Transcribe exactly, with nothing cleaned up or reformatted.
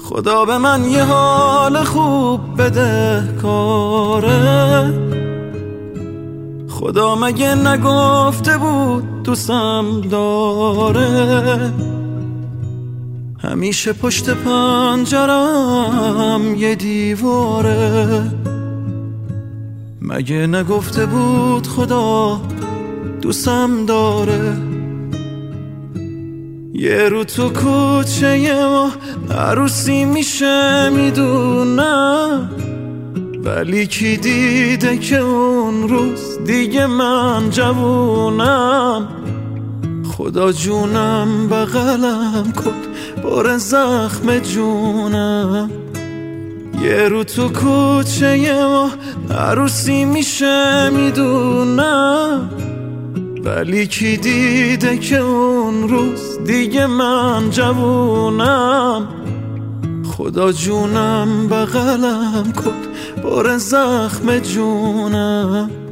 خدا به من یه حال خوب بده کاره. خدا مگه نگفته بود دوستم داره؟ همیشه پشت پنجرم یه دیواره. مگه نگفته بود خدا دوستم داره؟ یه رو تو کوچه ما عروسی میشه میدونم، ولی کی دیده که اون روز دیگه من جوونم. خدا جونم بغلم کن پر زخم جونم. یه رو تو کوچه ما عروسی میشه میدونم، ولی کی دیده که اون روز دیگه من جوونم. خدا جونم بغلم کن پر زخم جونم.